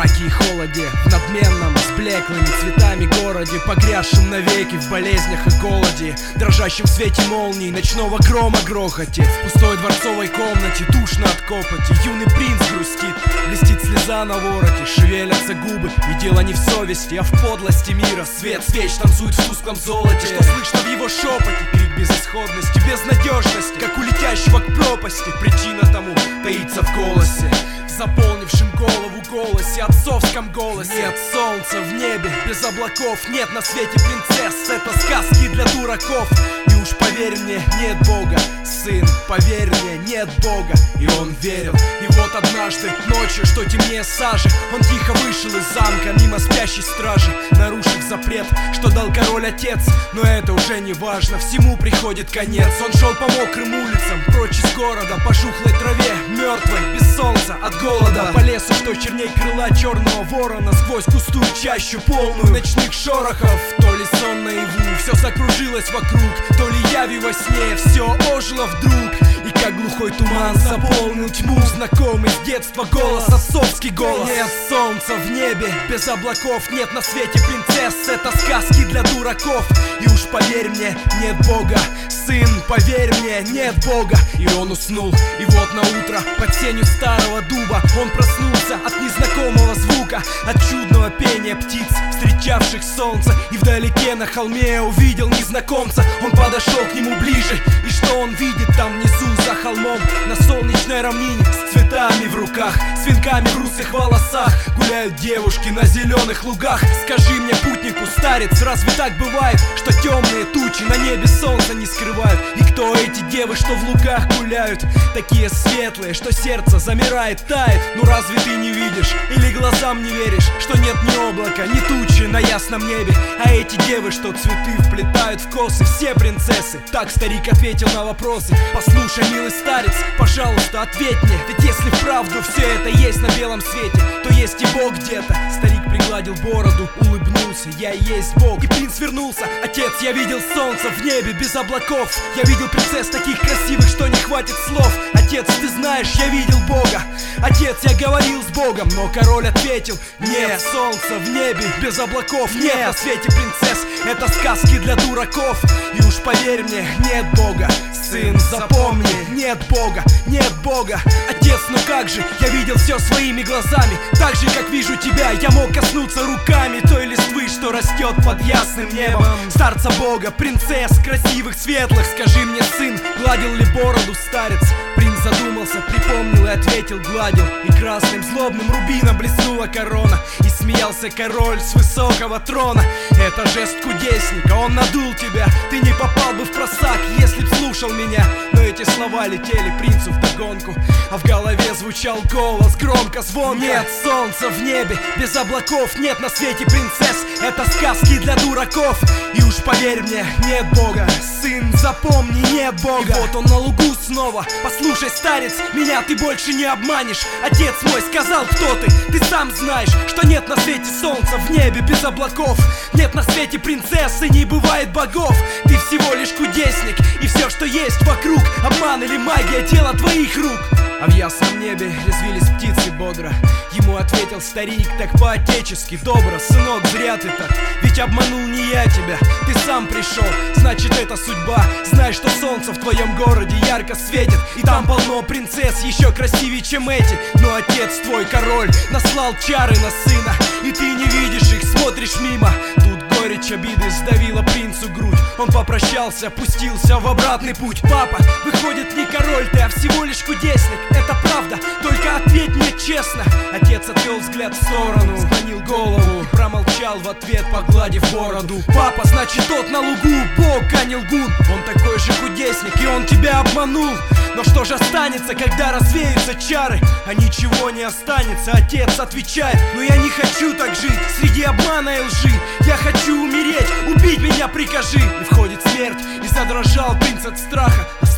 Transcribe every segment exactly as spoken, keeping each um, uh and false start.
мраке и холоде, в надменном, с блеклыми цветами городе, погрязшим навеки в болезнях и голоде, дрожащем в свете молний, ночного грома грохоте, в пустой дворцовой комнате, душно от копоти, юный принц грустит, блестит слеза на вороте, шевелятся губы, и дело не в совести, а в подлости мира. Свет свеч танцует в тусклом золоте, что слышно в его шепоте, крик безысходности, безнадежности, как у летящего к пропасти. Причина тому таится в голосе, заполнившим голову голосе, отцовском голосе. Нет солнца в небе, без облаков, нет на свете принцесс. Это сказки для дураков. И уж поверь мне, нет Бога, сын, поверь мне, нет Бога. И он верил. И вот однажды ночью, что темнее сажи, он тихо вышел из замка мимо спящей стражи, нарушив запрет, что дал король-отец. Но это уже не важно, всему приходит конец. Он шел по мокрым улицам, прочь из города, по жухлой траве, мертвой, без солнца, от голода, по лесу, что черней крыла черного ворона, сквозь густую чащу, полную ночных шорохов. То ли сон наяву, все закружилось вокруг, то ли яви во сне, все ожило вдруг. И как глухой туман заполнил тьму знакомый с детства голос, отцовский голос. Нет солнца в небе, без облаков, нет на свете принцесс. Это сказки для дураков. И уж поверь мне, нет Бога, сын, поверь мне, нет Бога. И он уснул, и вот на утро под сенью старого дуба он проснулся от незнакомого звука, от чудного пения птиц, встречавших солнце. И вдалеке на холме увидел незнакомца. Он подошел к нему ближе, и что он видит там внизу за холмом, на солнечной равнине, с цветами в руках, с венками в русых волосах, гуляют девушки на зеленых лугах. Скажи мне, путнику, старец, разве так бывает, что темные тучи на небе солнца не скрывают? И кто эти девы, что в лугах гуляют, такие светлые, что сердце замирает, тает? Ну разве ты не видишь или глазам не веришь, что нет ни облака, ни тучи на ясном небе? А эти девы, что цветы вплетают в косы, все принцессы. Так старик ответил на вопросы. Послушай, милый старец, пожалуйста, ответь мне, ведь если вправду все это есть на белом свете, то есть и Бог где-то. Старик пригладил бороду, улыбнулся. Я и есть Бог. И принц вернулся. Отец, я видел солнце в небе без облаков. Я видел принцесс таких красивых, что не хватит слов. Отец, ты знаешь, я видел Бога. Отец, я говорил с Богом. Но король ответил: нет солнца в небе без облаков, нет на свете принцесс. Это сказки для дураков. И уж поверь мне, нет Бога, сын, запомни, нет Бога, нет Бога. Отец, ну как же, я видел все своими глазами. Так же, как вижу тебя, я мог коснуться руками той листвы, что растет под ясным небом. Старца Бога, принцесс, красивых, светлых. Скажи мне, сын, гладил ли бороду старец? Принц задумался, припомнил и ответил: гладил. И красным злобным рубином блеснула корона, и смеялся король с высокого трона. Это жест кудесника, он надул тебя. Ты не попал бы в просак, если б слушал меня. Но эти слова летели принцу вдогонку, а в голове звучал голос громко, звонко. Нет солнца в небе без облаков, нет на свете принцесс. Это сказки для дураков. И уж поверь мне, нет Бога, сын, запомни, нет Бога. И вот он на лугу снова. Послушай, старец, меня ты больше не обманешь. Отец мой сказал, кто ты, ты сам знаешь, что нет на свете солнца в небе без облаков, нет на свете принцессы, не бывает богов. Ты всего лишь кудесник, и все, что есть вокруг, обман или магия, дело твоих рук. А в ясном небе резвились птицы бодро. Ему ответил старик так по-отечески добро: сынок, зря ты так, ведь обманул не я тебя. Ты сам пришел, значит это судьба. Знай, что солнце в твоем городе ярко светит, и там полно принцесс еще красивее, чем эти. Но отец твой, король, наслал чары на сына, и ты не видишь их, смотришь мимо. Тут горечь обиды сдавила принцу грудь. Он попрощался, пустился в обратный путь. Папа, выходит, не король ты, а всего лишь кудесник. Это правда, только ответь мне честно. Отец отвел взгляд в сторону, склонил голову и промолчал в ответ, погладив бороду. Папа, значит тот на лугу Бог, а не лгун. Он такой же кудесник, и он тебя обманул. Но что же останется, когда развеются чары? А ничего не останется, отец отвечает: но я не хочу так жить среди обмана и лжи. Я хочу умереть, убить меня прикажи. И входит смерть, и задрожал принц от страха.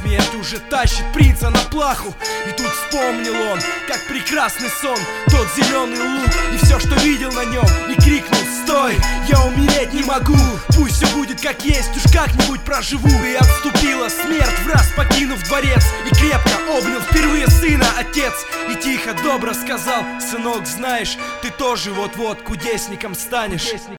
Смерть уже тащит принца на плаху. И тут вспомнил он, как прекрасный сон, тот зеленый луг и все, что видел на нем. И крикнул: стой, я умереть не могу, пусть все будет как есть, уж как-нибудь проживу. И отступила смерть, враз покинув дворец, и крепко обнял впервые сына отец. И тихо, добро сказал: сынок, знаешь, ты тоже вот-вот кудесником станешь.